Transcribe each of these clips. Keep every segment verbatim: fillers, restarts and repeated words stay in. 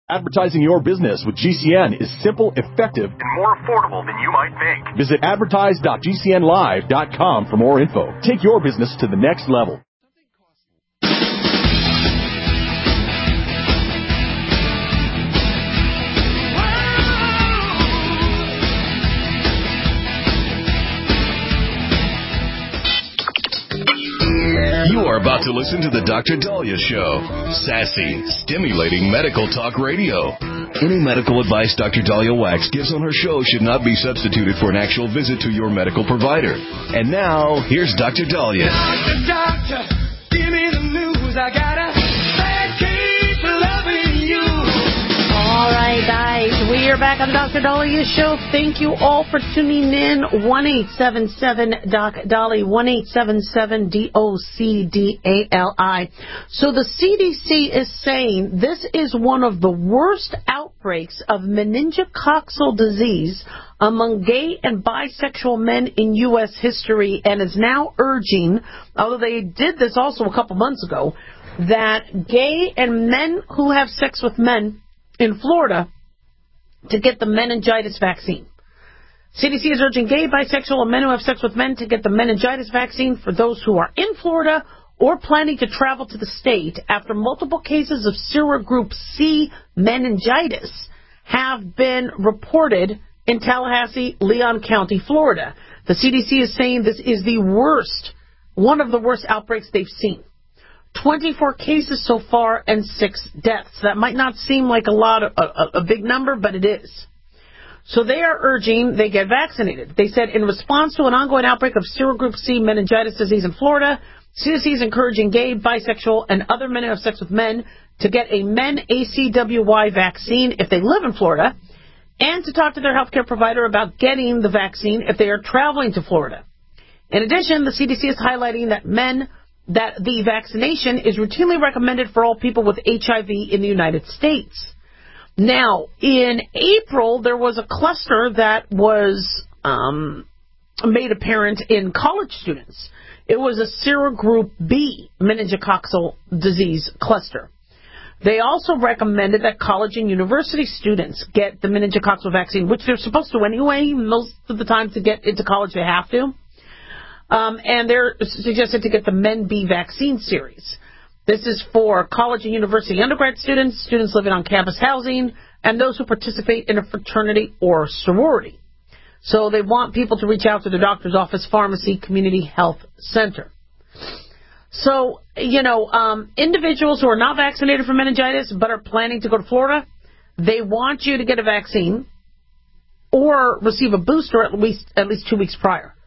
Advertising your business with G C N is simple, effective, and more affordable than you might think. Visit advertise dot g c n live dot com for more info. Take your business to the next level. You are about to listen to the Doctor Dahlia Show. Sassy, stimulating medical talk radio. Any medical advice Doctor Dahlia Wax gives on her show should not be substituted for an actual visit to your medical provider. And now, here's Doctor Dahlia. Doctor, doctor, give me the news. I gotta keep loving you. All right, guys, we are back on the Doctor Dahlia Show. Thank you all for tuning in. one eight seven seven D O C Dahlia, one eight seven seven D O C D A L I. So the C D C is saying this is one of the worst outbreaks of meningococcal disease among gay and bisexual men in U S history, and is now urging, although they did this also a couple months ago, that gay and men who have sex with men in Florida to get the meningitis vaccine. C D C is urging gay, bisexual, and men who have sex with men to get the meningitis vaccine for those who are in Florida or planning to travel to the state after multiple cases of serogroup C meningitis have been reported in Tallahassee, Leon County, Florida. The C D C is saying this is the worst, one of the worst outbreaks they've seen. twenty-four cases so far and six deaths. That might not seem like a lot, of, a, a big number, but it is. So they are urging they get vaccinated. They said in response to an ongoing outbreak of serogroup C meningitis disease in Florida, C D C is encouraging gay, bisexual, and other men who have sex with men to get a men A C W Y vaccine if they live in Florida, and to talk to their healthcare provider about getting the vaccine if they are traveling to Florida. In addition, the C D C is highlighting that men that the vaccination is routinely recommended for all people with H I V in the United States. Now, in April, there was a cluster that was um, made apparent in college students. It was a serogroup B meningococcal disease cluster. They also recommended that college and university students get the meningococcal vaccine, which they're supposed to anyway. Most of the time to get into college, they have to. Um, and they're suggested to get the Men B vaccine series. This is for college and university undergrad students, students living on campus housing, and those who participate in a fraternity or sorority. So they want people to reach out to their doctor's office, pharmacy, community health center. So, you know, um, individuals who are not vaccinated for meningitis but are planning to go to Florida, they want you to get a vaccine or receive a booster at least at least two weeks prior.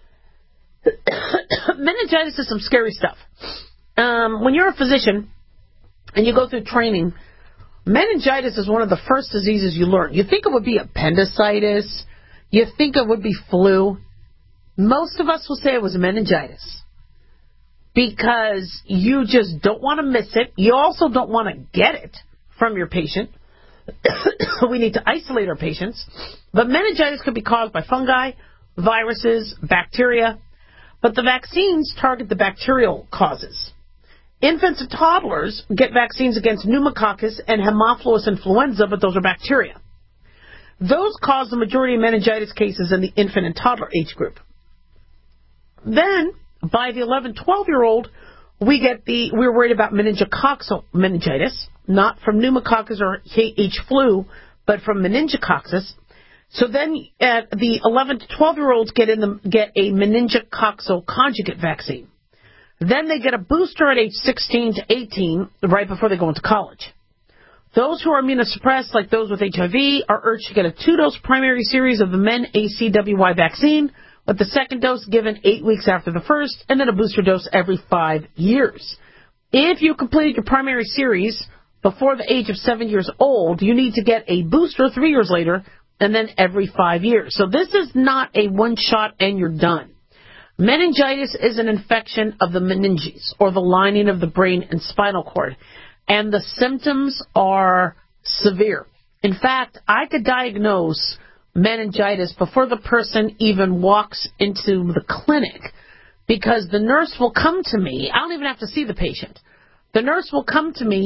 Meningitis is some scary stuff. Um, when you're a physician and you go through training, meningitis is one of the first diseases you learn. You think it would be appendicitis. You think it would be flu. Most of us will say it was meningitis because you just don't want to miss it. You also don't want to get it from your patient. We need to isolate our patients. But meningitis could be caused by fungi, viruses, bacteria. But the vaccines target the bacterial causes. Infants and toddlers get vaccines against pneumococcus and Haemophilus influenza, but those are bacteria. Those cause the majority of meningitis cases in the infant and toddler age group. Then, by the eleven, twelve-year-old, we get the, we're worried about meningococcal meningitis, not from pneumococcus or H flu, but from meningococcus. So then, uh, the eleven to twelve-year-olds get in the, get a meningococcal conjugate vaccine. Then they get a booster at age sixteen to eighteen, right before they go into college. Those who are immunosuppressed, like those with H I V, are urged to get a two-dose primary series of the men A C W Y vaccine, with the second dose given eight weeks after the first, and then a booster dose every five years. If you completed your primary series before the age of seven years old, you need to get a booster three years later, and then every five years. So this is not a one-shot and you're done. Meningitis is an infection of the meninges, or the lining of the brain and spinal cord, and the symptoms are severe. In fact, I could diagnose meningitis before the person even walks into the clinic, because the nurse will come to me. I don't even have to see the patient. The nurse will come to me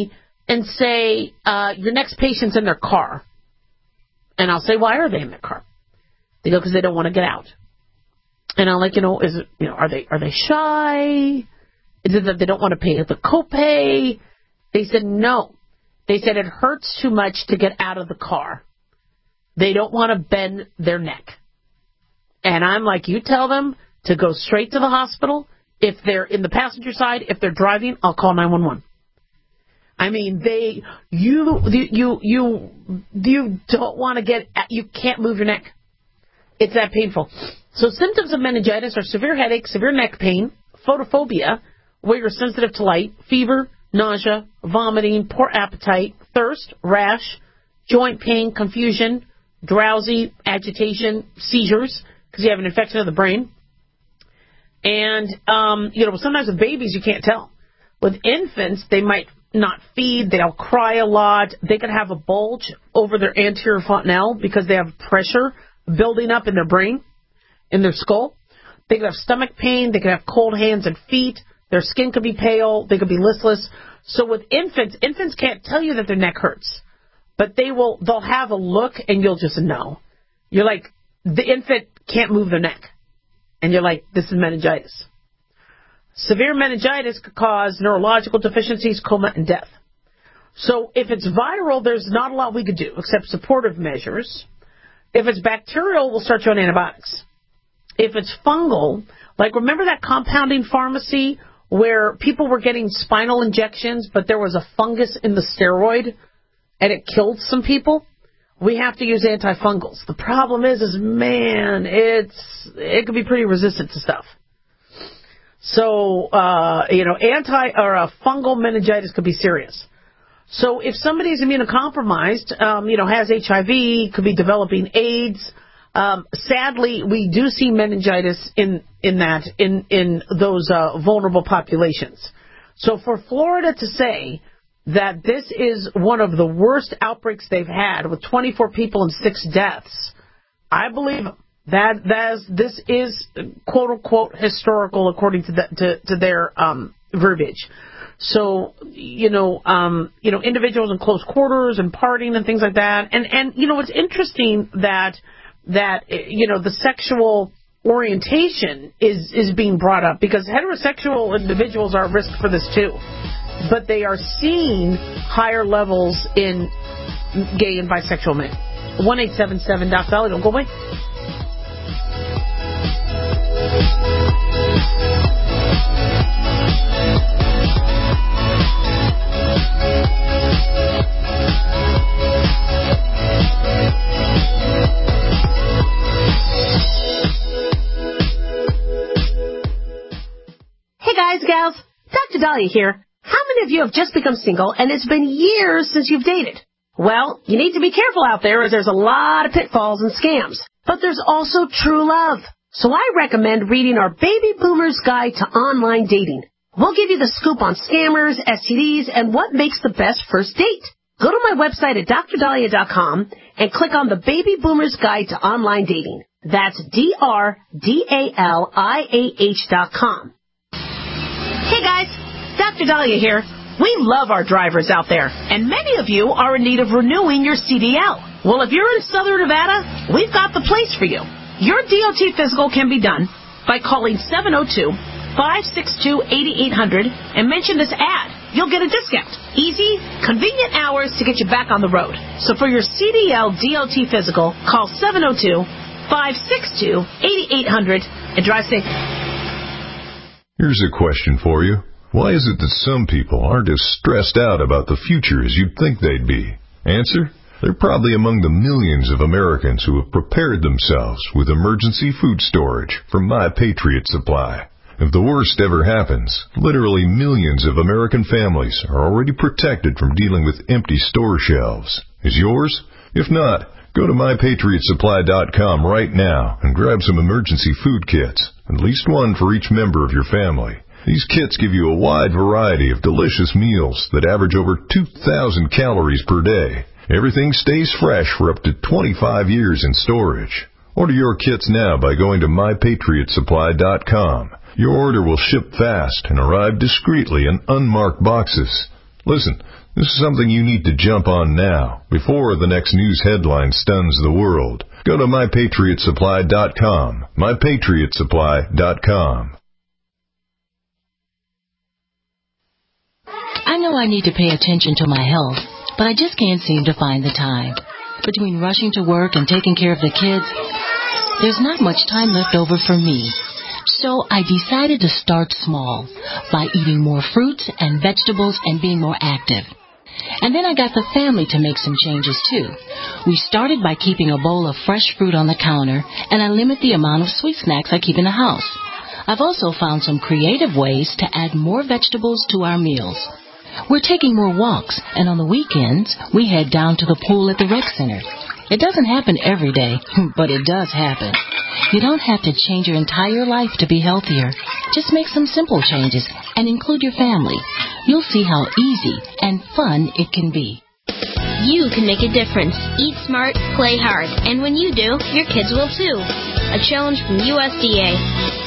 and say, uh, your next patient's in their car. And I'll say, why are they in their car? They go, because they don't want to get out. And I'm like, you know, is it, you know, are they are they shy? Is it that they don't want to pay the copay? They said no. They said it hurts too much to get out of the car. They don't want to bend their neck. And I'm like, you tell them to go straight to the hospital. If they're in the passenger side, if they're driving, I'll call nine one one. I mean, they, you, you, you, you don't want to get, you can't move your neck. It's that painful. So symptoms of meningitis are severe headache, severe neck pain, photophobia, where you're sensitive to light, fever, nausea, vomiting, poor appetite, thirst, rash, joint pain, confusion, drowsy, agitation, seizures, because you have an infection of the brain. And, um, you know, sometimes with babies, you can't tell. With infants, they might not feed, they'll cry a lot, they could have a bulge over their anterior fontanelle because they have pressure building up in their brain, in their skull. They could have stomach pain, they could have cold hands and feet, their skin could be pale, they could be listless. So with infants, infants can't tell you that their neck hurts, but they will, they'll have a look and you'll just know. You're like, the infant can't move their neck. And you're like, this is meningitis. Severe meningitis could cause neurological deficiencies, coma, and death. So if it's viral, there's not a lot we could do except supportive measures. If it's bacterial, we'll start you on antibiotics. If it's fungal, like remember that compounding pharmacy where people were getting spinal injections, but there was a fungus in the steroid and it killed some people? We have to use antifungals. The problem is, is man, it's it could be pretty resistant to stuff. So, uh, you know, anti or a fungal meningitis could be serious. So if somebody is immunocompromised, um, you know, has H I V, could be developing AIDS. Um, sadly, we do see meningitis in in that in in those uh, vulnerable populations. So for Florida to say that this is one of the worst outbreaks they've had with twenty-four people and six deaths, I believe that that's, this is quote unquote historical according to the, to, to their um, verbiage. So you know, um, you know, individuals in close quarters and partying and things like that, and and you know, it's interesting that that you know the sexual orientation is is being brought up because heterosexual individuals are at risk for this too. But they are seeing higher levels in gay and bisexual men. one eight seven seven Doc Dolly. Don't go away. Hey guys, gals, Doctor Dahlia here. How many of you have just become single and it's been years since you've dated? Well, you need to be careful out there as there's a lot of pitfalls and scams. But there's also true love. So I recommend reading our Baby Boomer's Guide to Online Dating. We'll give you the scoop on scammers, S T Ds, and what makes the best first date. Go to my website at dr dahlia dot com and click on the Baby Boomer's Guide to Online Dating. That's D R D A L I A H dot com. Hey guys, Doctor Dahlia here. We love our drivers out there, and many of you are in need of renewing your C D L. Well, if you're in Southern Nevada, we've got the place for you. Your D O T physical can be done by calling seven oh two, five six two, eight eight hundred and mention this ad. You'll get a discount. Easy, convenient hours to get you back on the road. So for your C D L D O T physical, call seven oh two, five six two, eight eight hundred and drive safe. Here's a question for you. Why is it that some people aren't as stressed out about the future as you'd think they'd be? Answer? They're probably among the millions of Americans who have prepared themselves with emergency food storage from My Patriot Supply. If the worst ever happens, literally millions of American families are already protected from dealing with empty store shelves. Is yours? If not, go to my patriot supply dot com right now and grab some emergency food kits, at least one for each member of your family. These kits give you a wide variety of delicious meals that average over two thousand calories per day. Everything stays fresh for up to twenty-five years in storage. Order your kits now by going to my patriot supply dot com. Your order will ship fast and arrive discreetly in unmarked boxes. Listen, This is something you need to jump on now, before the next news headline stuns the world. Go to my patriot supply dot com. my patriot supply dot com. I know I need to pay attention to my health, but I just can't seem to find the time. Between rushing to work and taking care of the kids, there's not much time left over for me. So I decided to start small by eating more fruits and vegetables and being more active. And then I got the family to make some changes, too. We started by keeping a bowl of fresh fruit on the counter, and I limit the amount of sweet snacks I keep in the house. I've also found some creative ways to add more vegetables to our meals. We're taking more walks, and on the weekends, we head down to the pool at the rec center. It doesn't happen every day, but it does happen. You don't have to change your entire life to be healthier. Just make some simple changes and include your family. You'll see how easy and fun it can be. You can make a difference. Eat smart, play hard. And when you do, your kids will too. A challenge from U S D A.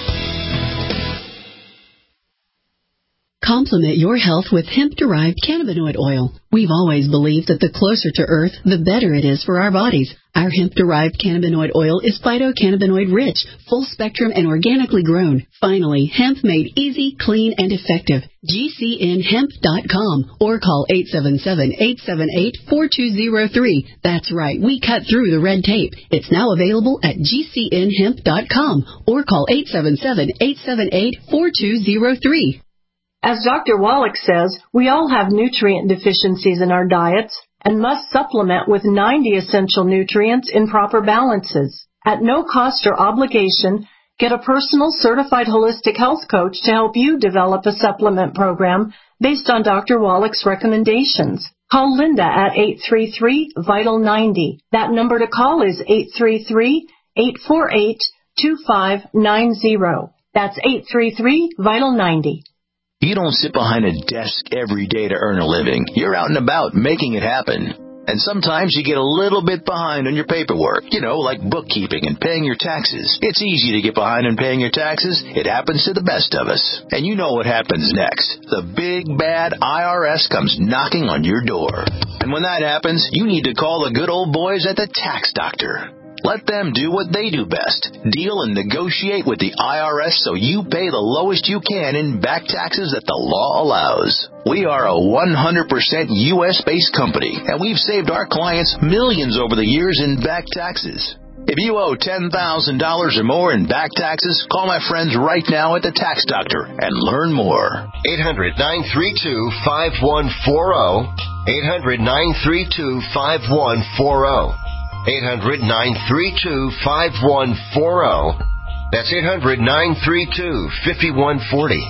Complement your health with hemp-derived cannabinoid oil. We've always believed that the closer to Earth, the better it is for our bodies. Our hemp-derived cannabinoid oil is phytocannabinoid-rich, full-spectrum, and organically grown. Finally, hemp made easy, clean, and effective. G C N hemp dot com or call eight seven seven, eight seven eight, four two zero three. That's right, we cut through the red tape. It's now available at G C N hemp dot com or call eight seven seven, eight seven eight, four two zero three. As Doctor Wallach says, we all have nutrient deficiencies in our diets and must supplement with ninety essential nutrients in proper balances. At no cost or obligation, get a personal certified holistic health coach to help you develop a supplement program based on Doctor Wallach's recommendations. Call Linda at eight three three, vital ninety. That number to call is eight three three, eight four eight, two five nine zero. That's eight three three, vital ninety. You don't sit behind a desk every day to earn a living. You're out and about making it happen. And sometimes you get a little bit behind on your paperwork, you know, like bookkeeping and paying your taxes. It's easy to get behind on paying your taxes. It happens to the best of us. And you know what happens next. The big, bad I R S comes knocking on your door. And when that happens, you need to call the good old boys at the Tax Doctor. Let them do what they do best. Deal and negotiate with the I R S so you pay the lowest you can in back taxes that the law allows. We are a one hundred percent U S-based company, and we've saved our clients millions over the years in back taxes. If you owe ten thousand dollars or more in back taxes, call my friends right now at the Tax Doctor and learn more. eight hundred, nine three two, five one four zero. eight hundred, nine three two, five one four zero. eight hundred, nine three two, five one four zero. That's eight hundred, nine three two, five one four zero.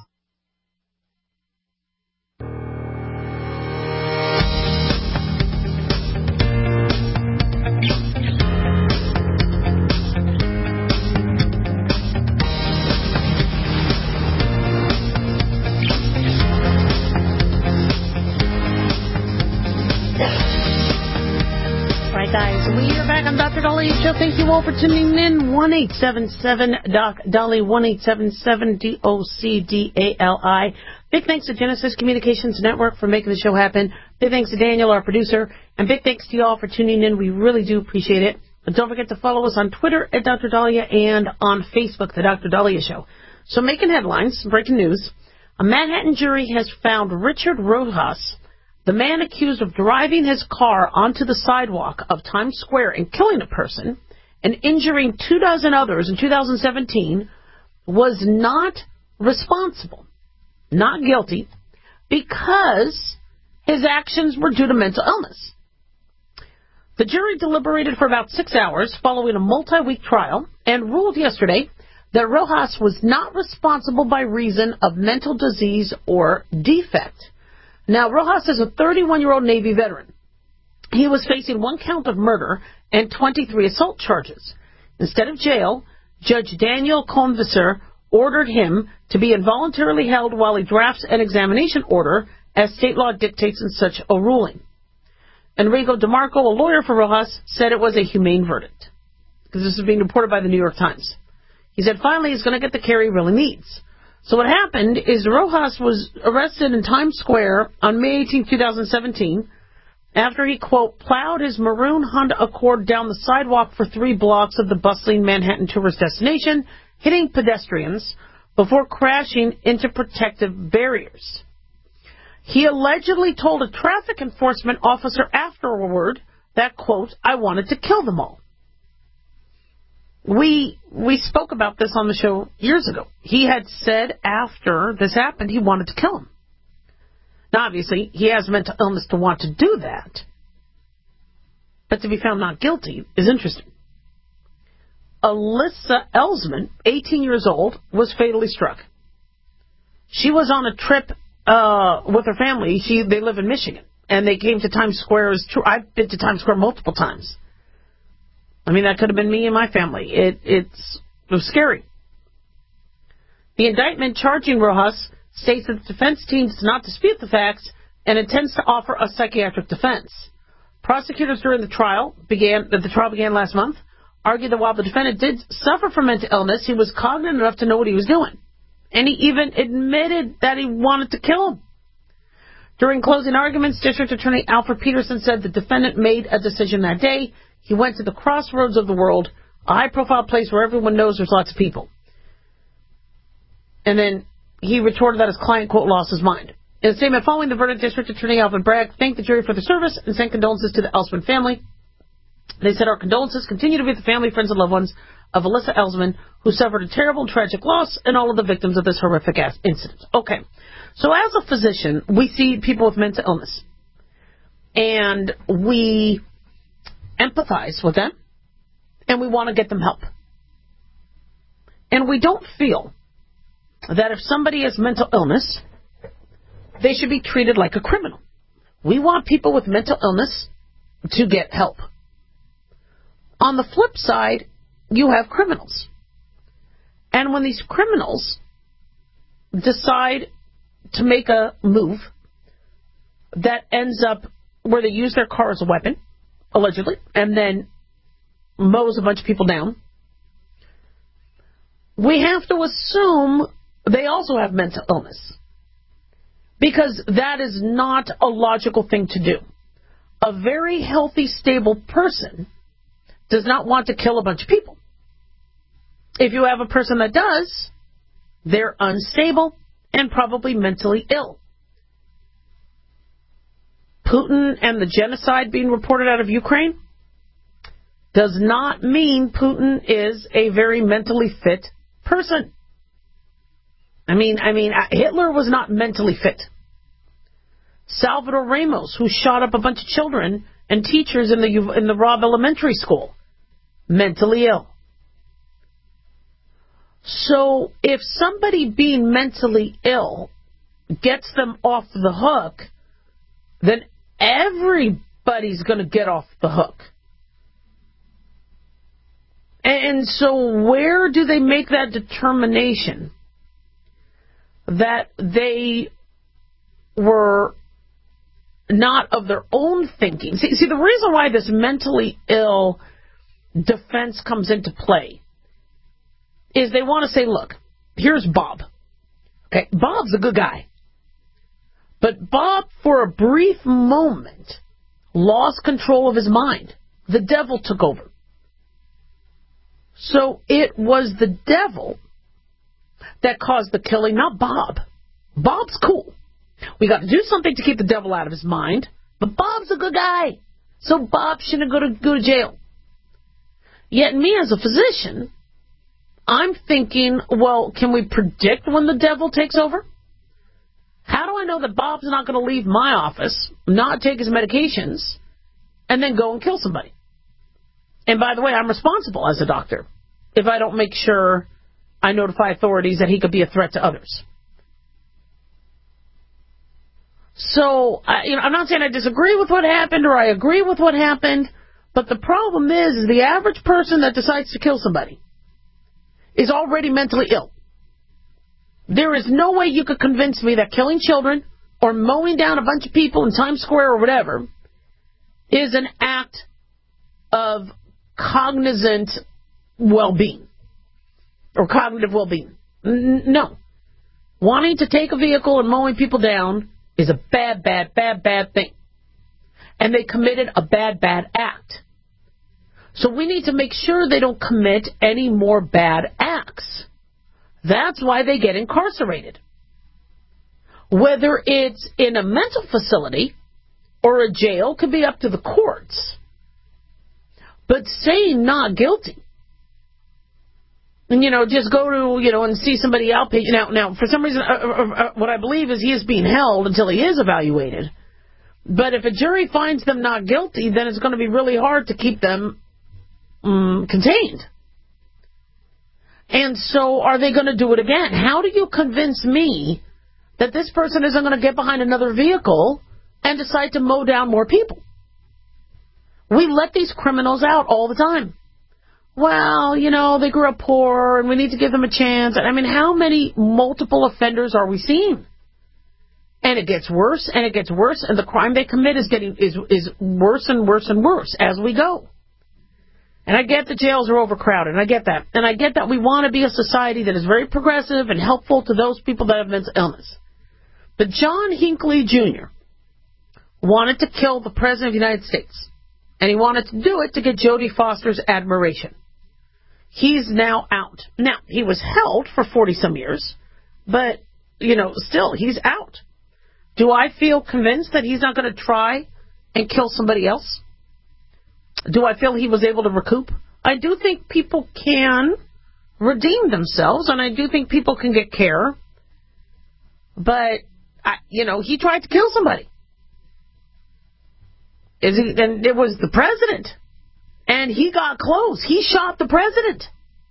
Guys, we are back on Doctor Dalia's show. Thank you all for tuning in. one eight seven seven Doc Dalia, one eight seven seven D O C D A L I. Big thanks to Genesis Communications Network for making the show happen. Big thanks to Daniel, our producer. And big thanks to you all for tuning in. We really do appreciate it. And don't forget to follow us on Twitter at Doctor Dalia and on Facebook, The Doctor Dalia Show. So making headlines, breaking news. A Manhattan jury has found Richard Rojas, the man accused of driving his car onto the sidewalk of Times Square and killing a person and injuring two dozen others in two thousand seventeen, was not responsible, not guilty, because his actions were due to mental illness. The jury deliberated for about six hours following a multi-week trial and ruled yesterday that Rojas was not responsible by reason of mental disease or defect. Now, Rojas is a thirty-one-year-old Navy veteran. He was facing one count of murder and twenty-three assault charges. Instead of jail, Judge Daniel Conviser ordered him to be involuntarily held while he drafts an examination order, as state law dictates in such a ruling. Enrico DeMarco, a lawyer for Rojas, said it was a humane verdict, because this is being reported by the New York Times. He said finally he's going to get the care he really needs. So what happened is Rojas was arrested in Times Square on May eighteenth, twenty seventeen, after he, quote, plowed his maroon Honda Accord down the sidewalk for three blocks of the bustling Manhattan tourist destination, hitting pedestrians before crashing into protective barriers. He allegedly told a traffic enforcement officer afterward that, quote, I wanted to kill them all. We we spoke about this on the show years ago. He had said after this happened he wanted to kill him. Now, obviously, he has mental illness to want to do that. But to be found not guilty is interesting. Alyssa Ellsman, eighteen years old, was fatally struck. She was on a trip uh, with her family. She They live in Michigan, and they came to Times Square. I've been to Times Square multiple times. I mean, that could have been me and my family. It, it's, it was scary. The indictment charging Rojas states that the defense team does not dispute the facts and intends to offer a psychiatric defense. Prosecutors during the trial began, that the trial began last month, argued that while the defendant did suffer from mental illness, he was cognizant enough to know what he was doing. And he even admitted that he wanted to kill him. During closing arguments, District Attorney Alfred Peterson said the defendant made a decision that day. He went to the crossroads of the world, a high-profile place where everyone knows there's lots of people. And then he retorted that his client, quote, lost his mind. In a statement following the verdict, District Attorney Alvin Bragg thanked the jury for their service and sent condolences to the Ellsman family. They said, our condolences continue to be with the family, friends, and loved ones of Alyssa Ellsman, who suffered a terrible and tragic loss, and all of the victims of this horrific incident. Okay, so as a physician, we see people with mental illness, and we empathize with them, and we want to get them help. And we don't feel that if somebody has mental illness, they should be treated like a criminal. We want people with mental illness to get help. On the flip side, you have criminals. And when these criminals decide to make a move that ends up where they use their car as a weapon, allegedly, and then mows a bunch of people down, we have to assume they also have mental illness. Because that is not a logical thing to do. A very healthy, stable person does not want to kill a bunch of people. If you have a person that does, they're unstable and probably mentally ill. Putin and the genocide being reported out of Ukraine does not mean Putin is a very mentally fit person. I mean, I mean, Hitler was not mentally fit. Salvador Ramos, who shot up a bunch of children and teachers in the in the Robb Elementary School, mentally ill. So if somebody being mentally ill gets them off the hook, then everybody's going to get off the hook. And so where do they make that determination that they were not of their own thinking? See, see, the reason why this mentally ill defense comes into play is they want to say, look, here's Bob. Okay, Bob's a good guy. But Bob, for a brief moment, lost control of his mind. The devil took over. So it was the devil that caused the killing, not Bob. Bob's cool. We got to do something to keep the devil out of his mind, but Bob's a good guy, so Bob shouldn't go to, go to jail. Yet me as a physician, I'm thinking, well, can we predict when the devil takes over? How do I know that Bob's not going to leave my office, not take his medications, and then go and kill somebody? And by the way, I'm responsible as a doctor if I don't make sure I notify authorities that he could be a threat to others. So, I, you know, I'm not saying I disagree with what happened or I agree with what happened, but the problem is, is the average person that decides to kill somebody is already mentally ill. There is no way you could convince me that killing children or mowing down a bunch of people in Times Square or whatever is an act of cognizant well-being or cognitive well-being. N- no. wanting to take a vehicle and mowing people down is a bad, bad, bad, bad thing. And they committed a bad, bad act. So we need to make sure they don't commit any more bad acts. That's why they get incarcerated. Whether it's in a mental facility or a jail could be up to the courts. But saying not guilty, and, you know, just go to, you know, and see somebody outpatient. Now, now for some reason, uh, uh, uh, what I believe is he is being held until he is evaluated. But if a jury finds them not guilty, then it's going to be really hard to keep them um, contained. And so are they going to do it again? How do you convince me that this person isn't going to get behind another vehicle and decide to mow down more people? We let these criminals out all the time. Well, you know, they grew up poor and we need to give them a chance. I mean, how many multiple offenders are we seeing? And it gets worse and it gets worse, and the crime they commit is getting is is worse and worse and worse as we go. And I get the jails are overcrowded, and I get that. And I get that we want to be a society that is very progressive and helpful to those people that have mental illness. But John Hinckley Junior wanted to kill the President of the United States. And he wanted to do it to get Jodie Foster's admiration. He's now out. Now, he was held for forty-some years, but, you know, still, he's out. Do I feel convinced that he's not going to try and kill somebody else? Do I feel he was able to recoup? I do think people can redeem themselves, and I do think people can get care. But, I, you know, he tried to kill somebody. Is he, and it was the president. And he got close. He shot the president.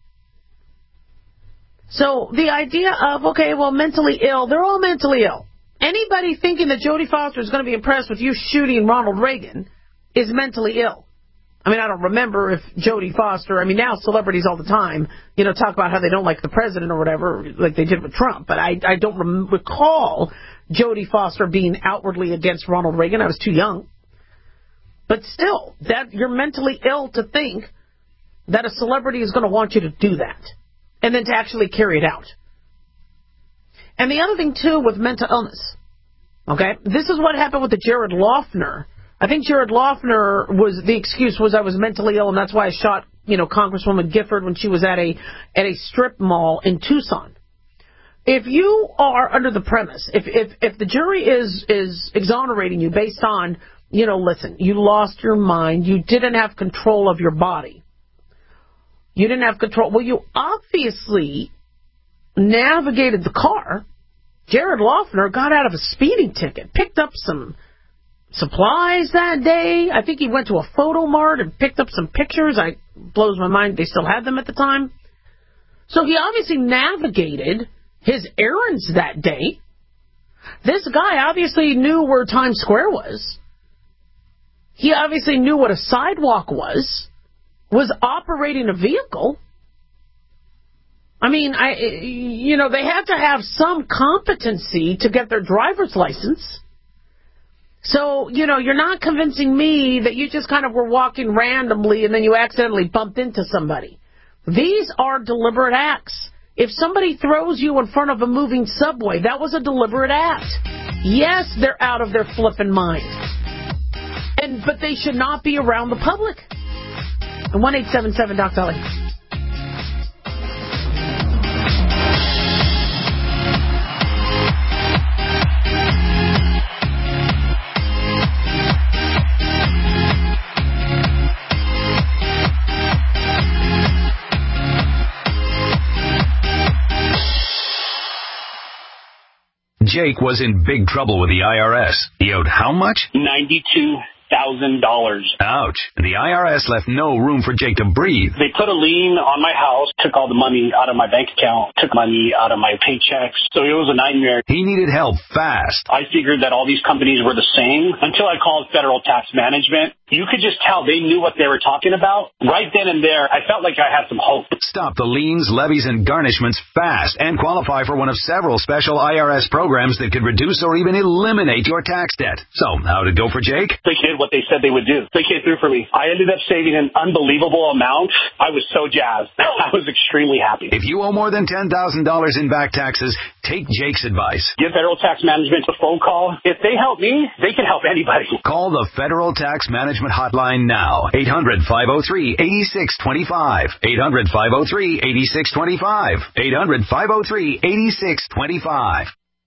So the idea of, okay, well, mentally ill, they're all mentally ill. Anybody thinking that Jodie Foster is going to be impressed with you shooting Ronald Reagan is mentally ill. I mean, I don't remember if Jodie Foster, I mean, now celebrities all the time, you know, talk about how they don't like the president or whatever, like they did with Trump. But I, I don't rem- recall Jodie Foster being outwardly against Ronald Reagan. I was too young. But still, that you're mentally ill to think that a celebrity is going to want you to do that and then to actually carry it out. And the other thing, too, with mental illness, okay, this is what happened with the Jared Loughner. I think Jared Loughner was, the excuse was I was mentally ill, and that's why I shot, you know, Congresswoman Gifford when she was at a at a strip mall in Tucson. If you are under the premise, if if, if the jury is, is exonerating you based on, you know, listen, you lost your mind, you didn't have control of your body, you didn't have control, well, you obviously navigated the car. Jared Loughner got out of a speeding ticket, picked up some supplies that day. I think he went to a photo mart and picked up some pictures. I blows my mind they still had them at the time. So he obviously navigated his errands that day. This guy obviously knew where Times Square was. He obviously knew what a sidewalk was, was operating a vehicle. I mean, I, you know, they have to have some competency to get their driver's license. So, you know, you're not convincing me that you just kind of were walking randomly and then you accidentally bumped into somebody. These are deliberate acts. If somebody throws you in front of a moving subway, that was a deliberate act. Yes, they're out of their flippin' mind. And but they should not be around the public. one eight seven seven Doc Dolly. Jake was in big trouble with the I R S. He owed how much? ninety-two thousand dollars. Ouch. And the I R S left no room for Jake to breathe. They put a lien on my house, took all the money out of my bank account, took money out of my paychecks. So it was a nightmare. He needed help fast. I figured that all these companies were the same until I called Federal Tax Management. You could just tell they knew what they were talking about. Right then and there, I felt like I had some hope. Stop the liens, levies, and garnishments fast and qualify for one of several special I R S programs that could reduce or even eliminate your tax debt. So, how'd it go for Jake? The kid what they said they would do. They came through for me. I ended up saving an unbelievable amount. I was so jazzed. I was extremely happy. If you owe more than ten thousand dollars in back taxes, take Jake's advice. Give Federal Tax Management a phone call. If they help me, they can help anybody. Call the Federal Tax Management Hotline now. eight hundred, five oh three, eight six two five. eight hundred, five oh three, eight six two five. eight hundred, five oh three, eight six two five.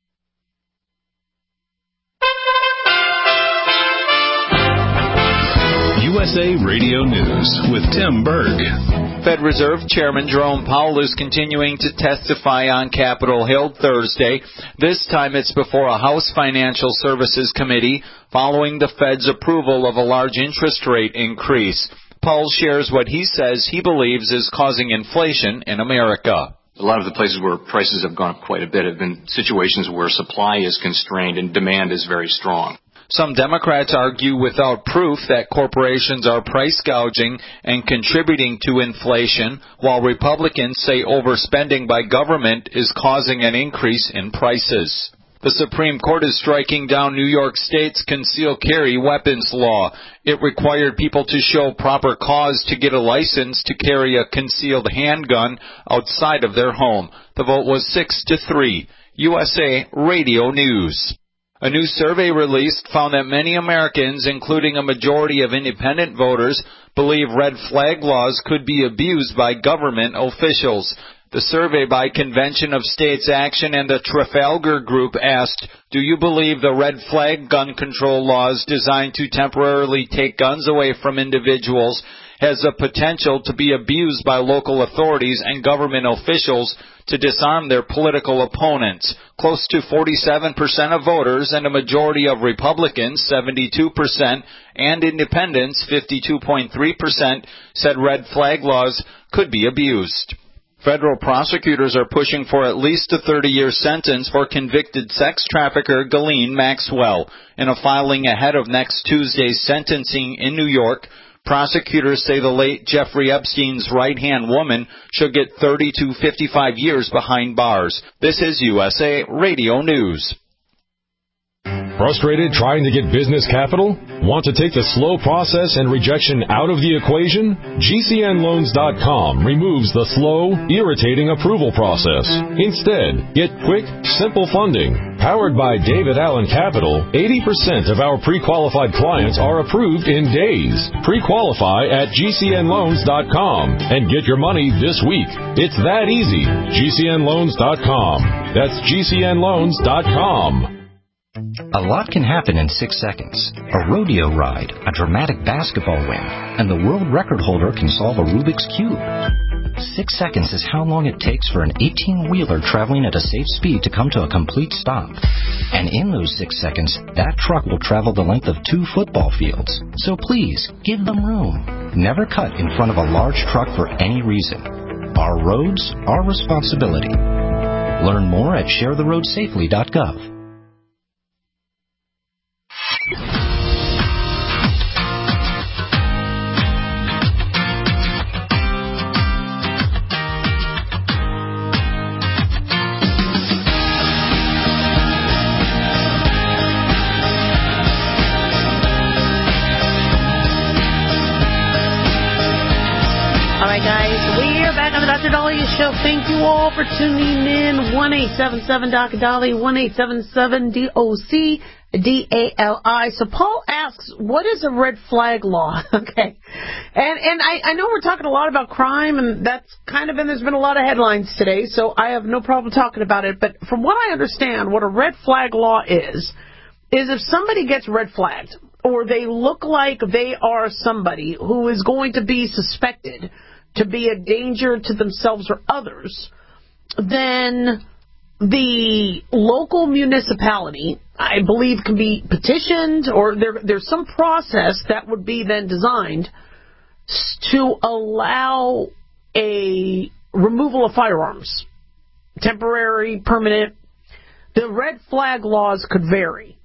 U S A Radio News with Tim Berg. Fed Reserve Chairman Jerome Powell is continuing to testify on Capitol Hill Thursday. This time it's before a House Financial Services Committee following the Fed's approval of a large interest rate increase. Powell shares what he says he believes is causing inflation in America. A lot of the places where prices have gone up quite a bit have been situations where supply is constrained and demand is very strong. Some Democrats argue without proof that corporations are price gouging and contributing to inflation, while Republicans say overspending by government is causing an increase in prices. The Supreme Court is striking down New York State's concealed carry weapons law. It required people to show proper cause to get a license to carry a concealed handgun outside of their home. The vote was six to three. U S A Radio News. A new survey released found that many Americans, including a majority of independent voters, believe red flag laws could be abused by government officials. The survey by Convention of States Action and the Trafalgar Group asked, do you believe the red flag gun control laws designed to temporarily take guns away from individuals has the potential to be abused by local authorities and government officials to disarm their political opponents? Close to forty-seven percent of voters and a majority of Republicans, seventy-two percent, and independents, fifty-two point three percent, said red flag laws could be abused. Federal prosecutors are pushing for at least a thirty-year sentence for convicted sex trafficker Ghislaine Maxwell. In a filing ahead of next Tuesday's sentencing in New York, prosecutors say the late Jeffrey Epstein's right-hand woman should get thirty to fifty-five years behind bars. This is U S A Radio News. Frustrated trying to get business capital? Want to take the slow process and rejection out of the equation? G C N loans dot com removes the slow, irritating approval process. Instead, get quick, simple funding. Powered by David Allen Capital, eighty percent of our pre-qualified clients are approved in days. Pre-qualify at G C N loans dot com and get your money this week. It's that easy. G C N loans dot com. That's G C N loans dot com. A lot can happen in six seconds. A rodeo ride, a dramatic basketball win, and the world record holder can solve a Rubik's Cube. Six seconds is how long it takes for an eighteen-wheeler traveling at a safe speed to come to a complete stop. And in those six seconds, that truck will travel the length of two football fields. So please, give them room. Never cut in front of a large truck for any reason. Our roads, our responsibility. Learn more at share the road safely dot gov. Doctor Dahlia Show. Thank you all for tuning in. one eight seven seven Doctor Dolly, one eight seven seven D O C D A L I. So Paul asks, what is a red flag law? Okay. And and I, I know we're talking a lot about crime, and that's kind of been, there's been a lot of headlines today, so I have no problem talking about it. But from what I understand, what a red flag law is, is if somebody gets red flagged, or they look like they are somebody who is going to be suspected to be a danger to themselves or others, then the local municipality, I believe, can be petitioned, or there, there's some process that would be then designed to allow a removal of firearms, temporary, permanent. The red flag laws could vary.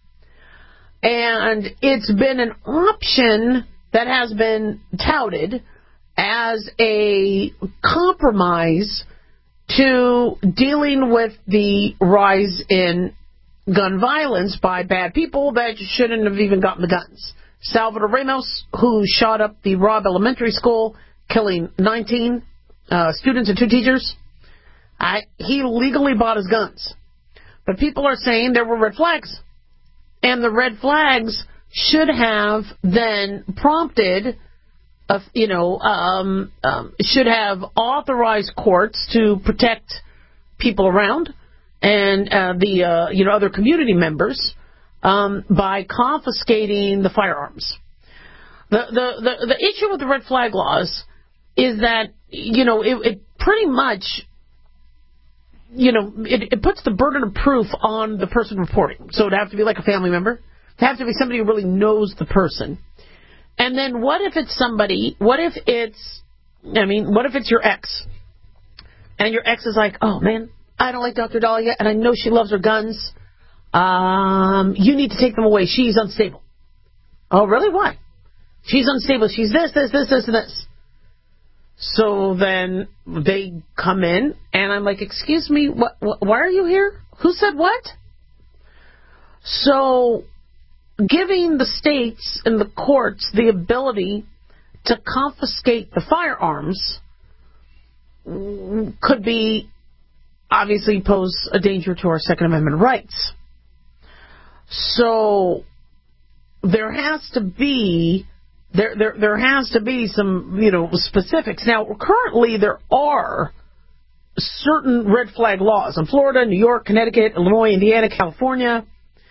And it's been an option that has been touted as a compromise to dealing with the rise in gun violence by bad people that shouldn't have even gotten the guns. Salvador Ramos, who shot up the Robb Elementary School, killing nineteen uh, students and two teachers, I, he legally bought his guns. But people are saying there were red flags. And the red flags should have then prompted, a, you know, um, um, should have authorized courts to protect people around and uh, the, uh, you know, other community members um, by confiscating the firearms. The, the, the, the issue with the red flag laws is that, you know, it, it pretty much, you know, it, it puts the burden of proof on the person reporting. So it'd have to be like a family member. It'd have to be somebody who really knows the person. And then what if it's somebody, what if it's, I mean, what if it's your ex? And your ex is like, oh, man, I don't like Doctor Dahlia, and I know she loves her guns. Um, you need to take them away. She's unstable. Oh, really? Why? She's unstable. She's this, this, this, this, and this. So then they come in, and I'm like, excuse me, what, what, why are you here? Who said what? So giving the states and the courts the ability to confiscate the firearms could be, obviously pose a danger to our Second Amendment rights. So there has to be There, there, there has to be some, you know, specifics. Now, currently there are certain red flag laws in Florida, New York, Connecticut, Illinois, Indiana, California.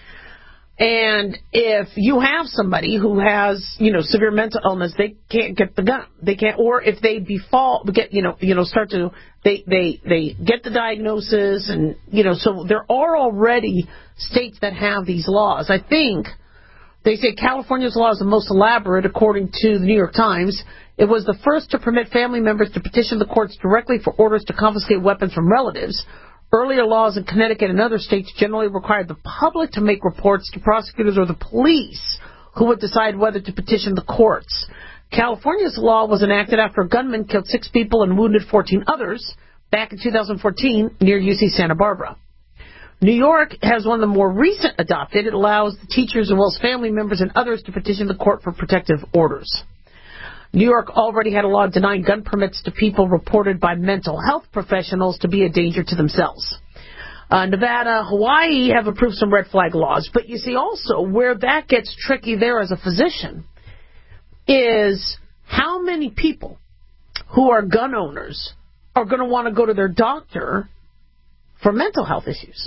And if you have somebody who has, you know, severe mental illness, they can't get the gun. They can't, or if they default, get, you know, you know, start to, they, they, they get the diagnosis, and, you know, so there are already states that have these laws. I think. They say California's law is the most elaborate, according to the New York Times. It was the first to permit family members to petition the courts directly for orders to confiscate weapons from relatives. Earlier laws in Connecticut and other states generally required the public to make reports to prosecutors or the police, who would decide whether to petition the courts. California's law was enacted after a gunman killed six people and wounded fourteen others back in two thousand fourteen near U C Santa Barbara. New York has one of the more recent adopted. It allows the teachers as well as family members and others to petition the court for protective orders. New York already had a law denying gun permits to people reported by mental health professionals to be a danger to themselves. Uh, Nevada, Hawaii have approved some red flag laws. But you see also where that gets tricky there as a physician is how many people who are gun owners are going to want to go to their doctor for mental health issues.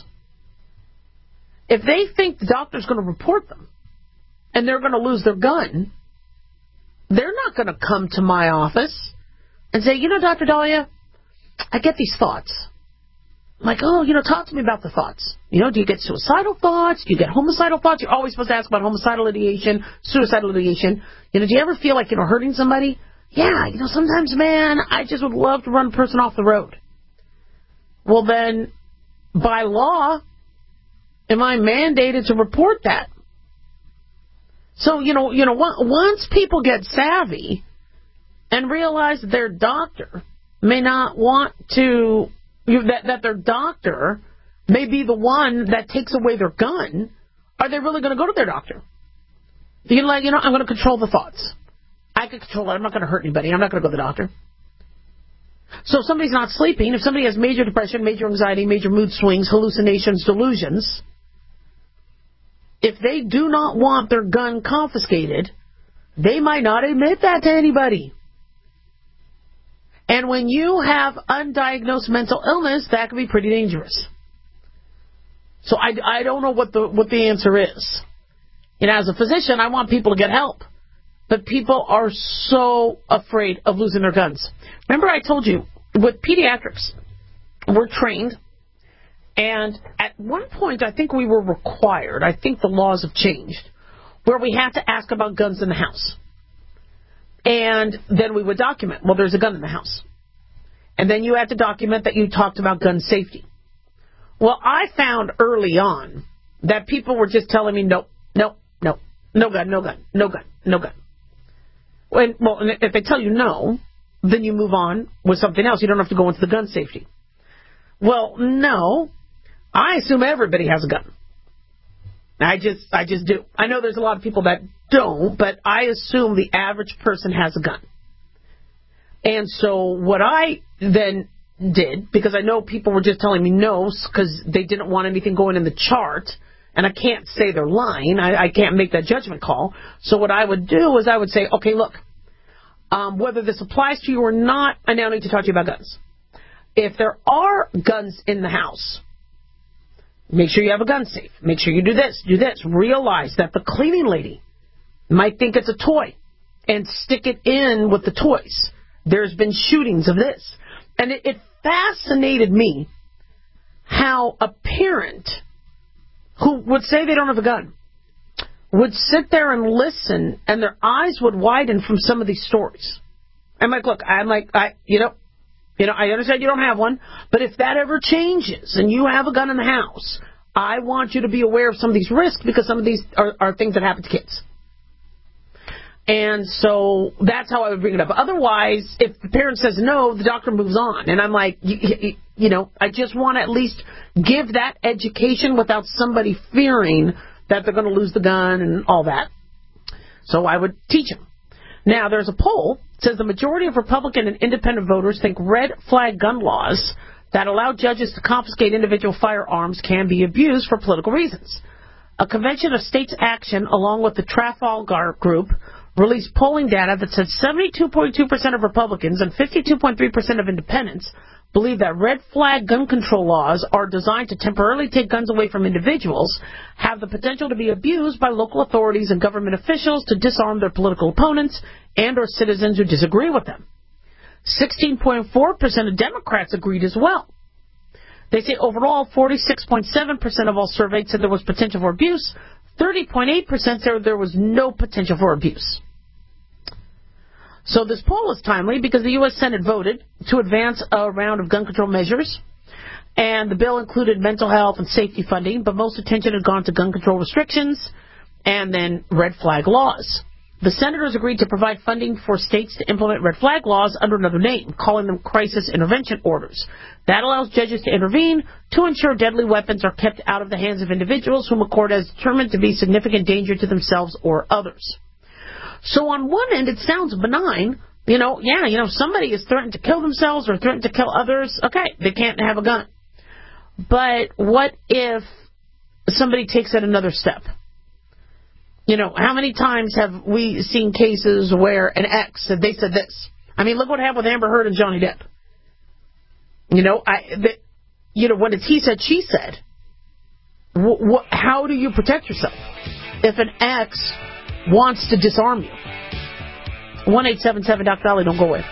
If they think the doctor's going to report them and they're going to lose their gun, they're not going to come to my office and say, you know, Doctor Dahlia, I get these thoughts. I'm like, oh, you know, talk to me about the thoughts. You know, do you get suicidal thoughts? Do you get homicidal thoughts? You're always supposed to ask about homicidal ideation, suicidal ideation. You know, do you ever feel like, you know, hurting somebody? Yeah, you know, sometimes, man, I just would love to run a person off the road. Well, then, by law, am I mandated to report that? So, you know, you know, once people get savvy and realize that their doctor may not want to, that, that their doctor may be the one that takes away their gun, are they really going to go to their doctor? You're like, you know, I'm going to control the thoughts. I can control it. I'm not going to hurt anybody. I'm not going to go to the doctor. So if somebody's not sleeping, if somebody has major depression, major anxiety, major mood swings, hallucinations, delusions, if they do not want their gun confiscated, they might not admit that to anybody. And when you have undiagnosed mental illness, that can be pretty dangerous. So I, I don't know what the what the answer is. You know, as a physician, I want people to get help. But people are so afraid of losing their guns. Remember I told you, with pediatrics, we're trained. And at one point, I think we were required, I think the laws have changed, where we had to ask about guns in the house. And then we would document, well, there's a gun in the house. And then you had to document that you talked about gun safety. Well, I found early on that people were just telling me, no, no, no, no gun, no gun, no gun, no gun. When, well, if they tell you no, then you move on with something else. You don't have to go into the gun safety. Well, no. I assume everybody has a gun. I just, I just do. I know there's a lot of people that don't, but I assume the average person has a gun. And so what I then did, because I know people were just telling me no because they didn't want anything going in the chart, and I can't say they're lying. I, I can't make that judgment call. So what I would do is I would say, okay, look, um, whether this applies to you or not, I now need to talk to you about guns. If there are guns in the house, make sure you have a gun safe. Make sure you do this, do this. Realize that the cleaning lady might think it's a toy and stick it in with the toys. There's been shootings of this. And it, it fascinated me how a parent who would say they don't have a gun would sit there and listen, and their eyes would widen from some of these stories. I'm like, look, I'm like, I, you know, you know, I understand you don't have one, but if that ever changes and you have a gun in the house, I want you to be aware of some of these risks because some of these are, are things that happen to kids. And so that's how I would bring it up. Otherwise, if the parent says no, the doctor moves on. And I'm like, you, you, you know, I just want to at least give that education without somebody fearing that they're going to lose the gun and all that. So I would teach them. Now, there's a poll that says the majority of Republican and independent voters think red flag gun laws that allow judges to confiscate individual firearms can be abused for political reasons. A convention of states' action, along with the Trafalgar Group, released polling data that said seventy-two point two percent of Republicans and fifty-two point three percent of independents believe that red flag gun control laws are designed to temporarily take guns away from individuals, have the potential to be abused by local authorities and government officials to disarm their political opponents and or citizens who disagree with them. sixteen point four percent of Democrats agreed as well. They say overall forty-six point seven percent of all surveyed said there was potential for abuse. thirty point eight percent said there was no potential for abuse. So this poll is timely because the U S Senate voted to advance a round of gun control measures, and the bill included mental health and safety funding, but most attention had gone to gun control restrictions and then red flag laws. The senators agreed to provide funding for states to implement red flag laws under another name, calling them crisis intervention orders. That allows judges to intervene to ensure deadly weapons are kept out of the hands of individuals whom a court has determined to be significant danger to themselves or others. So on one end, it sounds benign. You know, yeah, you know, somebody is threatened to kill themselves or threatened to kill others. Okay, they can't have a gun. But what if somebody takes it another step? You know, how many times have we seen cases where an ex said they said this? I mean, look what happened with Amber Heard and Johnny Depp. You know, I, the, you know, when it's he said, she said, wh- wh- how do you protect yourself if an ex wants to disarm you? one eight seven seven Doctor Dolly, don't go away.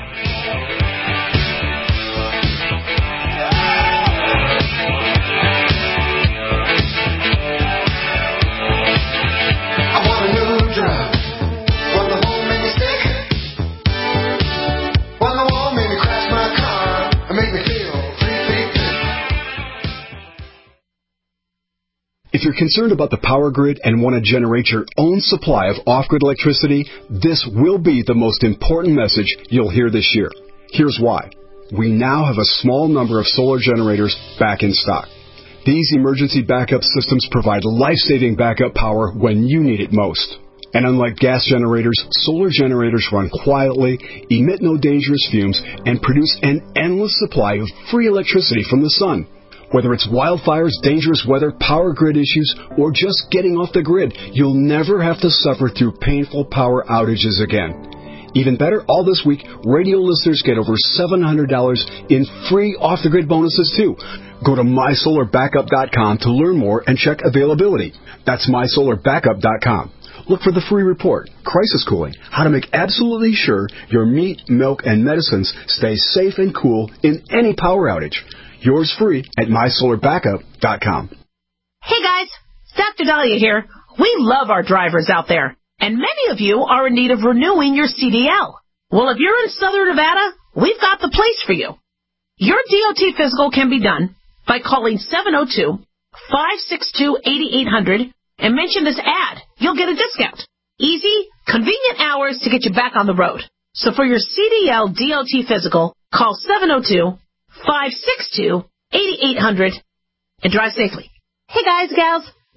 If you're concerned about the power grid and want to generate your own supply of off-grid electricity, this will be the most important message you'll hear this year. Here's why. We now have a small number of solar generators back in stock. These emergency backup systems provide life-saving backup power when you need it most. And unlike gas generators, solar generators run quietly, emit no dangerous fumes, and produce an endless supply of free electricity from the sun. Whether it's wildfires, dangerous weather, power grid issues, or just getting off the grid, you'll never have to suffer through painful power outages again. Even better, all this week, radio listeners get over seven hundred dollars in free off-the-grid bonuses, too. Go to my solar backup dot com to learn more and check availability. That's my solar backup dot com. Look for the free report, Crisis Cooling, how to make absolutely sure your meat, milk, and medicines stay safe and cool in any power outage. Yours free at my solar backup dot com. Hey guys, Doctor Dahlia here. We love our drivers out there, and many of you are in need of renewing your C D L. Well, if you're in Southern Nevada, we've got the place for you. Your D O T physical can be done by calling seven oh two, five six two, eight eight hundred and mention this ad. You'll get a discount. Easy, convenient hours to get you back on the road. So for your C D L D O T physical, call seven oh two, five six two, eight eight hundred and drive safely. Hey guys, gals,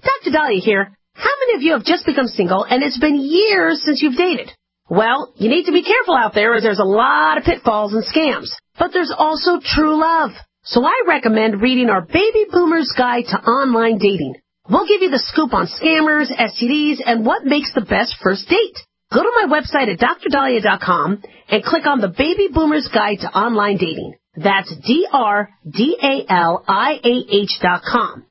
Doctor Dahlia here. How many of you have just become single and it's been years since you've dated? Well, you need to be careful out there as there's a lot of pitfalls and scams. But there's also true love. So I recommend reading our Baby Boomer's Guide to Online Dating. We'll give you the scoop on scammers, S T Ds, and what makes the best first date. Go to my website at dr dahlia dot com and click on the Baby Boomer's Guide to Online Dating. That's D R D A L I A H dot com.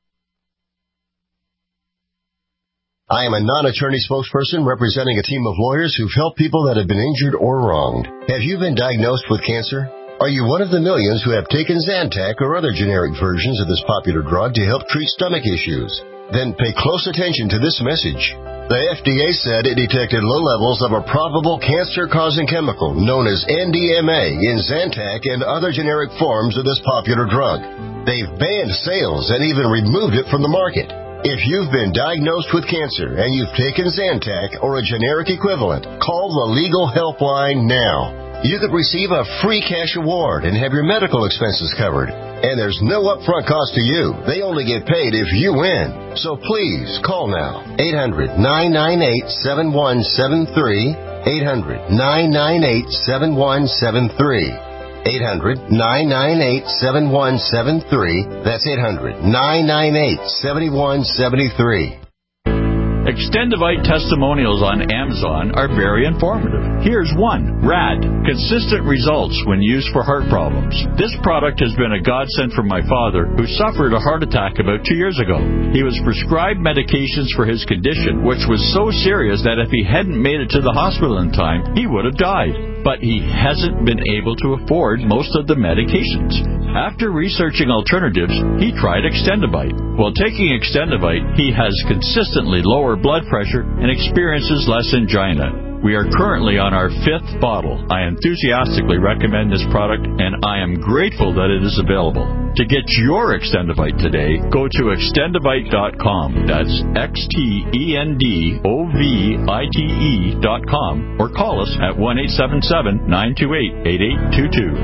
I am a non-attorney spokesperson representing a team of lawyers who've helped people that have been injured or wronged. Have you been diagnosed with cancer? Are you one of the millions who have taken Zantac or other generic versions of this popular drug to help treat stomach issues? Then pay close attention to this message. The F D A said it detected low levels of a probable cancer-causing chemical known as N D M A in Zantac and other generic forms of this popular drug. They've banned sales and even removed it from the market. If you've been diagnosed with cancer and you've taken Zantac or a generic equivalent, call the Legal Helpline now. You could receive a free cash award and have your medical expenses covered. And there's no upfront cost to you. They only get paid if you win. So please call now. eight hundred, nine nine eight, seven one seven three. eight hundred, nine nine eight, seven one seven three. eight hundred, nine nine eight, seven one seven three. That's eight hundred, nine nine eight, seven one seven three. Extendivite testimonials on Amazon are very informative. Here's one. Rad. Consistent results when used for heart problems. This product has been a godsend for my father, who suffered a heart attack about two years ago. He was prescribed medications for his condition, which was so serious that if he hadn't made it to the hospital in time, he would have died. But he hasn't been able to afford most of the medications. After researching alternatives, he tried Extendivite. While taking Extendivite, he has consistently lower blood pressure and experiences less angina. We are currently on our fifth bottle. I enthusiastically recommend this product, and I am grateful that it is available. To get your Extendivite today, go to extendivite dot com. That's X T E N D O V I T E dot com, or call us at one eight seven seven, nine two eight, eight eight two two.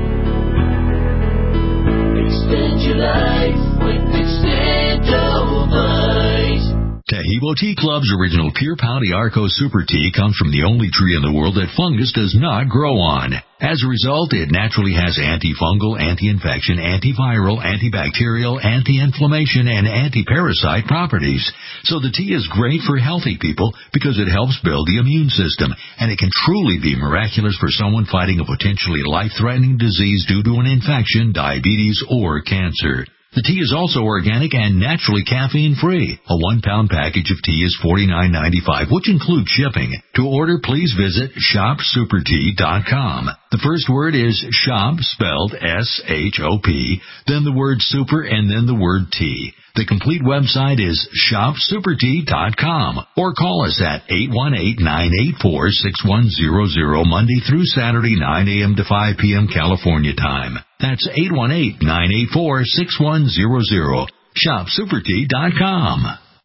Extend your life with Extendivite. Taheebo Tea Club's original Pure Pau d'Arco Super Tea comes from the only tree in the world that fungus does not grow on. As a result, it naturally has antifungal, anti-infection, antiviral, antibacterial, anti-inflammation, and anti-parasite properties. So the tea is great for healthy people because it helps build the immune system, and it can truly be miraculous for someone fighting a potentially life-threatening disease due to an infection, diabetes, or cancer. The tea is also organic and naturally caffeine-free. A one-pound package of tea is forty-nine ninety-five, which includes shipping. To order, please visit shop super tea dot com. The first word is shop, spelled S H O P, then the word super, and then the word tea. The complete website is shop super tea dot com, or call us at eight one eight, nine eight four, six one zero zero Monday through Saturday, nine a.m. to five p.m. California time. That's eight one eight, nine eight four, six one zero zero. shop super tea dot com.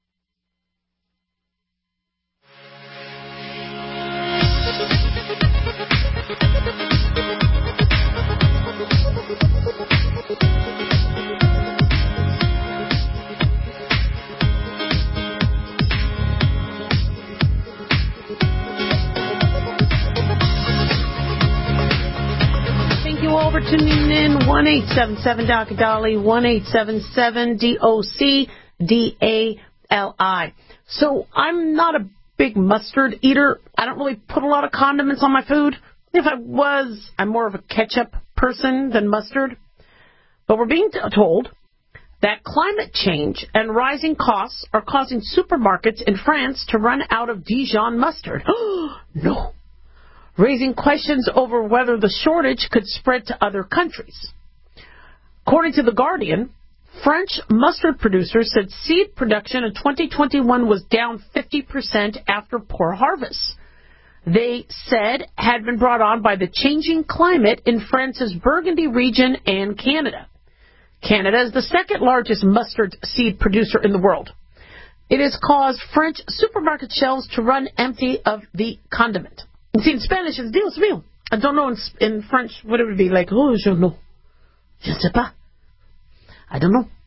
For tuning in, one eight seven seven D O C D A L I, one eight seven seven D O C D A L I. So I'm not a big mustard eater. I don't really put a lot of condiments on my food. If I was, I'm more of a ketchup person than mustard. But we're being told that climate change and rising costs are causing supermarkets in France to run out of Dijon mustard. No. Raising questions over whether the shortage could spread to other countries. According to The Guardian, French mustard producers said seed production in twenty twenty-one was down fifty percent after poor harvests. They said had been brought on by the changing climate in France's Burgundy region and Canada. Canada is the second largest mustard seed producer in the world. It has caused French supermarket shelves to run empty of the condiment. See, in Spanish, it's Dios mío. I don't know in, in French what it would be like. Oh, je know. Je ne sais pas. I don't know.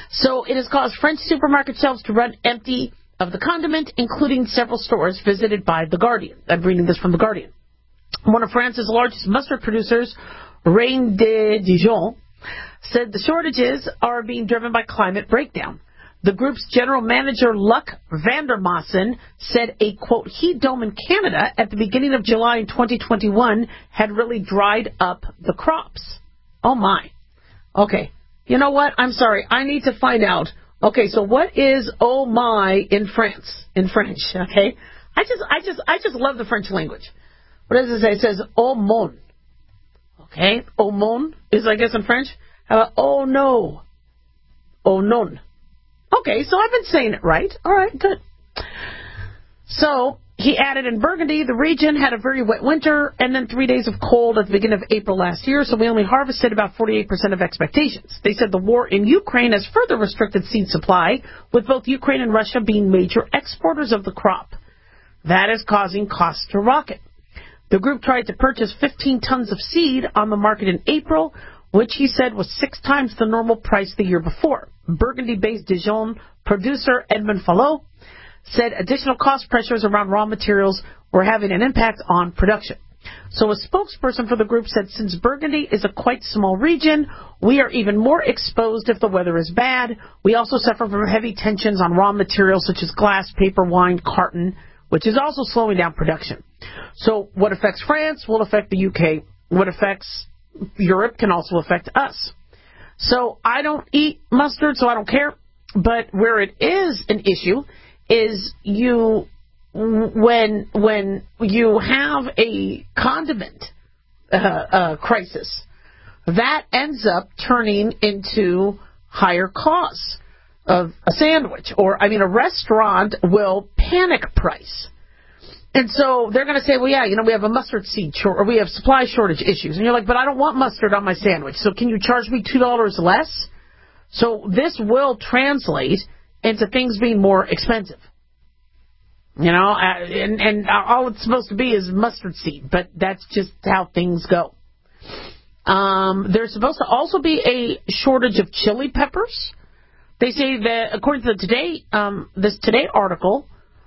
So it has caused French supermarket shelves to run empty of the condiment, including several stores visited by The Guardian. I'm reading this from The Guardian. One of France's largest mustard producers, Reine de Dijon, said the shortages are being driven by climate breakdown. The group's general manager, Luc Vandermossen, said a, quote, heat dome in Canada at the beginning of July in twenty twenty-one had really dried up the crops. Oh, my. Okay. You know what? I'm sorry. I need to find out. Okay, so what is oh my in France? In French, okay? I just I just I just love the French language. What does it say? It says oh mon. Okay? Oh mon is I guess in French. How about oh no? Oh non. Okay, so I've been saying it right. All right, good. So he added in Burgundy, the region had a very wet winter and then three days of cold at the beginning of April last year, so we only harvested about forty-eight percent of expectations. They said the war in Ukraine has further restricted seed supply, with both Ukraine and Russia being major exporters of the crop. That is causing costs to rocket. The group tried to purchase fifteen tons of seed on the market in April, which he said was six times the normal price the year before. Burgundy-based Dijon producer Edmond Fallot said additional cost pressures around raw materials were having an impact on production. So a spokesperson for the group said, since Burgundy is a quite small region, we are even more exposed if the weather is bad. We also suffer from heavy tensions on raw materials such as glass, paper, wine, carton, which is also slowing down production. So what affects France will affect the U K. What affects Europe can also affect us. So I don't eat mustard, so I don't care. But where it is an issue is you when when you have a condiment uh, uh, crisis, that ends up turning into higher costs of a sandwich. Or, I mean, a restaurant will panic price. And so they're going to say, well, yeah, you know, we have a mustard seed short, or we have supply shortage issues. And you're like, but I don't want mustard on my sandwich, so can you charge me two dollars less? So this will translate into things being more expensive. You know, and, and all it's supposed to be is mustard seed, but that's just how things go. Um, there's supposed to also be a shortage of chili peppers. They say that, according to the Today, um, this Today article,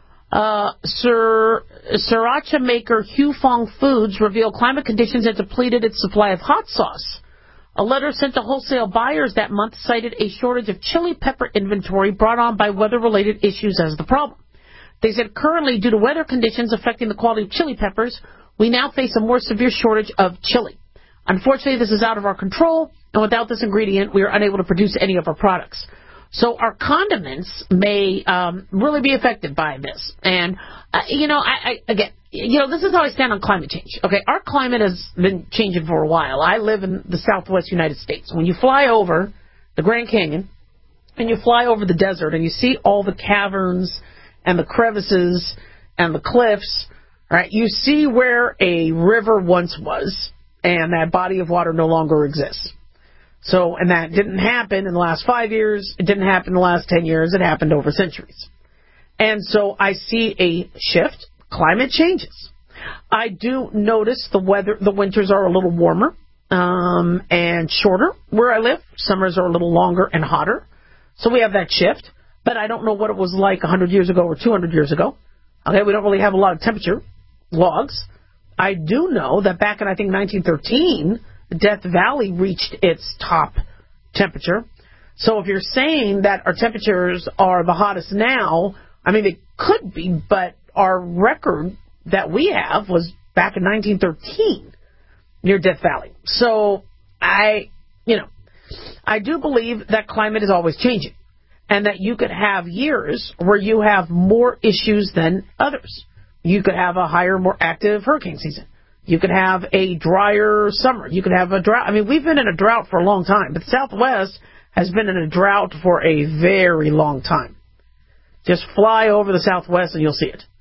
uh, Sir, sriracha maker Hufong Foods revealed climate conditions had depleted its supply of hot sauce. A letter sent to wholesale buyers that month cited a shortage of chili pepper inventory brought on by weather-related issues as the problem. They said currently, due to weather conditions affecting the quality of chili peppers, we now face a more severe shortage of chili. Unfortunately, this is out of our control, and without this ingredient, we are unable to produce any of our products. So our condiments may um, really be affected by this. And, uh, you know, I, I again, you know, this is how I stand on climate change. Okay, our climate has been changing for a while. I live in the southwest United States. When you fly over the Grand Canyon and you fly over the desert and you see all the caverns and the crevices and the cliffs, right, you see where a river once was, and that body of water no longer exists. So, and that didn't happen in the last five years. It didn't happen in the last ten years. It happened over centuries. And so I see a shift. Climate changes. I do notice the weather, the winters are a little warmer um, and shorter where I live. Summers are a little longer and hotter. So we have that shift. But I don't know what it was like one hundred years ago or two hundred years ago. Okay, we don't really have a lot of temperature logs. I do know that back in, I think, nineteen thirteen, Death Valley reached its top temperature. So if you're saying that our temperatures are the hottest now, I mean, they could be, but our record that we have was back in nineteen thirteen near Death Valley. So I, you know, I do believe that climate is always changing and that you could have years where you have more issues than others. You could have a higher, more active hurricane season. You could have a drier summer. You could have a drought. I mean, we've been in a drought for a long time, but the Southwest has been in a drought for a very long time. Just fly over the Southwest and you'll see it.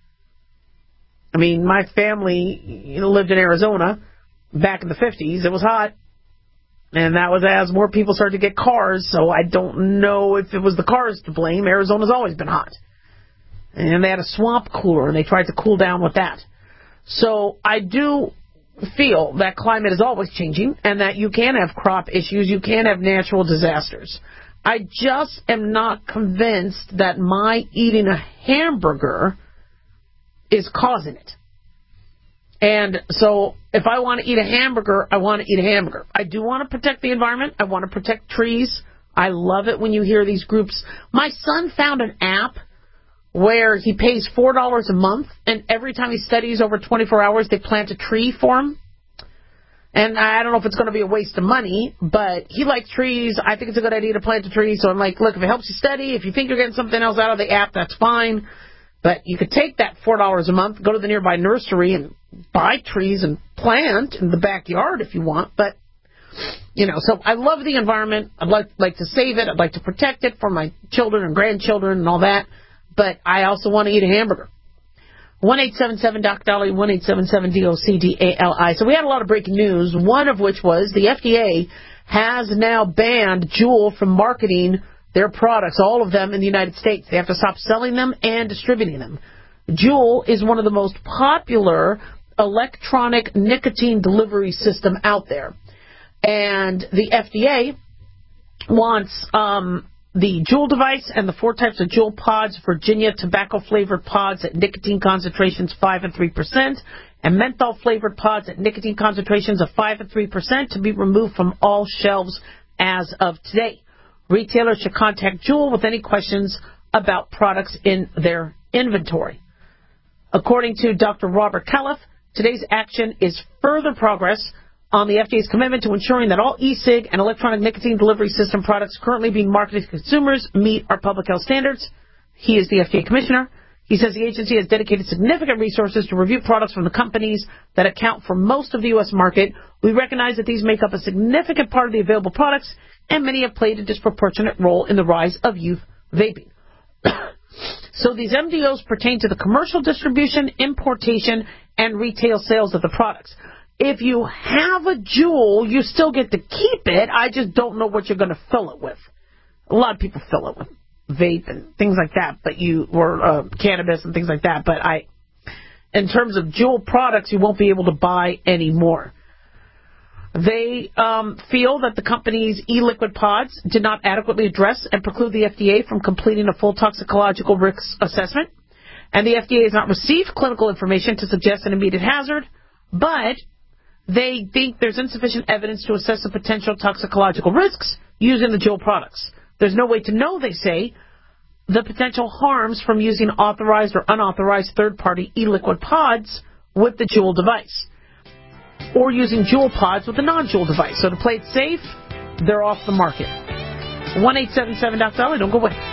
I mean, my family lived in Arizona back in the fifties. It was hot. And that was as more people started to get cars, so I don't know if it was the cars to blame. Arizona's always been hot. And they had a swamp cooler, and they tried to cool down with that. So I do feel that climate is always changing and that you can have crop issues, you can have natural disasters. I just am not convinced that my eating a hamburger is causing it. And so if I want to eat a hamburger, I want to eat a hamburger. I do want to protect the environment. I want to protect trees. I love it when you hear these groups. My son found an app where he pays four dollars a month, and every time he studies over twenty-four hours, they plant a tree for him. And I don't know if it's going to be a waste of money, but he likes trees. I think it's a good idea to plant a tree. So I'm like, look, if it helps you study, if you think you're getting something else out of the app, that's fine. But you could take that four dollars a month, go to the nearby nursery and buy trees and plant in the backyard if you want. But, you know, so I love the environment. I'd like, like to save it. I'd like to protect it for my children and grandchildren and all that. But I also want to eat a hamburger. one eight seven seven D O C D A L I, one eight seven seven D O C D A L I. So we had a lot of breaking news, one of which was the F D A has now banned Juul from marketing their products, all of them in the United States. They have to stop selling them and distributing them. Juul is one of the most popular electronic nicotine delivery system out there. And the F D A wants um, the Juul device and the four types of Juul pods, Virginia tobacco-flavored pods at nicotine concentrations five and three percent, and menthol-flavored pods at nicotine concentrations of five and three percent to be removed from all shelves as of today. Retailers should contact Juul with any questions about products in their inventory. According to Doctor Robert Califf, today's action is further progress on the F D A's commitment to ensuring that all e-cig and electronic nicotine delivery system products currently being marketed to consumers meet our public health standards. He is the F D A commissioner. He says the agency has dedicated significant resources to review products from the companies that account for most of the U S market. We recognize that these make up a significant part of the available products, and many have played a disproportionate role in the rise of youth vaping. So these M D Os pertain to the commercial distribution, importation, and retail sales of the products. If you have a Juul, you still get to keep it. I just don't know what you're going to fill it with. A lot of people fill it with vape and things like that, but you or uh, cannabis and things like that. But I, in terms of Juul products, you won't be able to buy any more. They um, feel that the company's e-liquid pods did not adequately address and preclude the F D A from completing a full toxicological risk assessment. And the F D A has not received clinical information to suggest an immediate hazard, but they think there's insufficient evidence to assess the potential toxicological risks using the Juul products. There's no way to know, they say, the potential harms from using authorized or unauthorized third-party e-liquid pods with the Juul device, or using Juul pods with a non-Juul device. So to play it safe, they're off the market. one eight seven seven D O C D A L I, don't go away.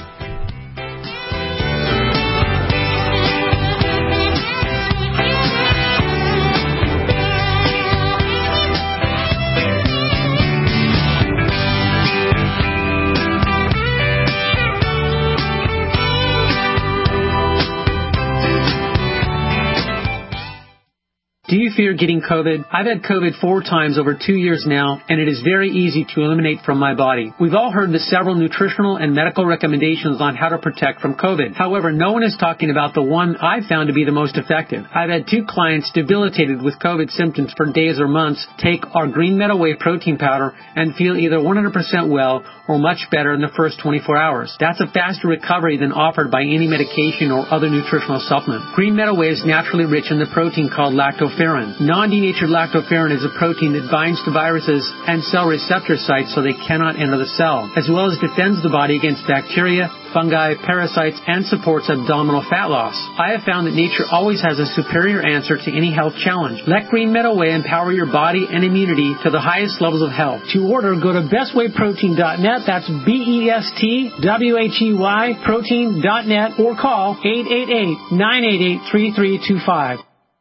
Do you fear getting COVID? I've had COVID four times over two years now, and it is very easy to eliminate from my body. We've all heard the several nutritional and medical recommendations on how to protect from COVID. However, no one is talking about the one I've found to be the most effective. I've had two clients debilitated with COVID symptoms for days or months take our Green Meadow Whey protein powder and feel either one hundred percent well or much better in the first twenty-four hours. That's a faster recovery than offered by any medication or other nutritional supplement. Green Meadow Whey is naturally rich in the protein called lactoferrin. Non-denatured lactoferrin is a protein that binds to viruses and cell receptor sites so they cannot enter the cell, as well as defends the body against bacteria, fungi, parasites, and supports abdominal fat loss. I have found that nature always has a superior answer to any health challenge. Let Green Meadow Whey empower your body and immunity to the highest levels of health. To order, go to best way protein dot net. That's B E S T W H E Y protein dot net, or call eight eight eight, nine eight eight, three three two five.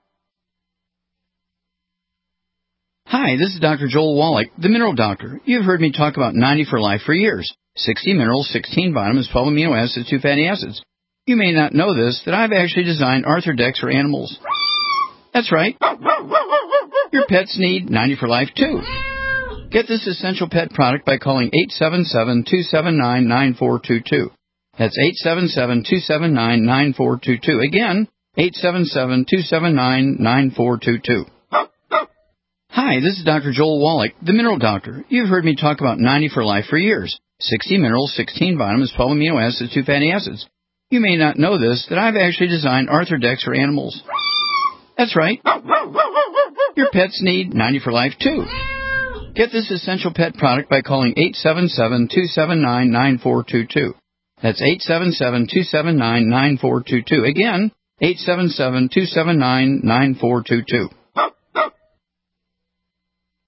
Hi, this is Doctor Joel Wallach, the Mineral Doctor. You've heard me talk about ninety for Life for years. sixty minerals, sixteen vitamins, twelve amino acids, two fatty acids. You may not know this, that I've actually designed Arthrodex for animals. That's right. Your pets need ninety for Life too. Get this essential pet product by calling eight seven seven, two seven nine, nine four two two. That's eight seven seven, two seven nine, nine four two two. Again, eight seven seven, two seven nine, nine four two two. Hi, this is Doctor Joel Wallach, the Mineral Doctor. You've heard me talk about ninety for Life for years. sixty minerals, sixteen vitamins, twelve amino acids, two fatty acids. You may not know this, that I've actually designed Arthrodex for animals. That's right. Your pets need ninety for life, too. Get this essential pet product by calling eight seven seven, two seven nine, nine four two two. That's eight seven seven, two seven nine, nine four two two. Again, eight seven seven, two seven nine, nine four two two.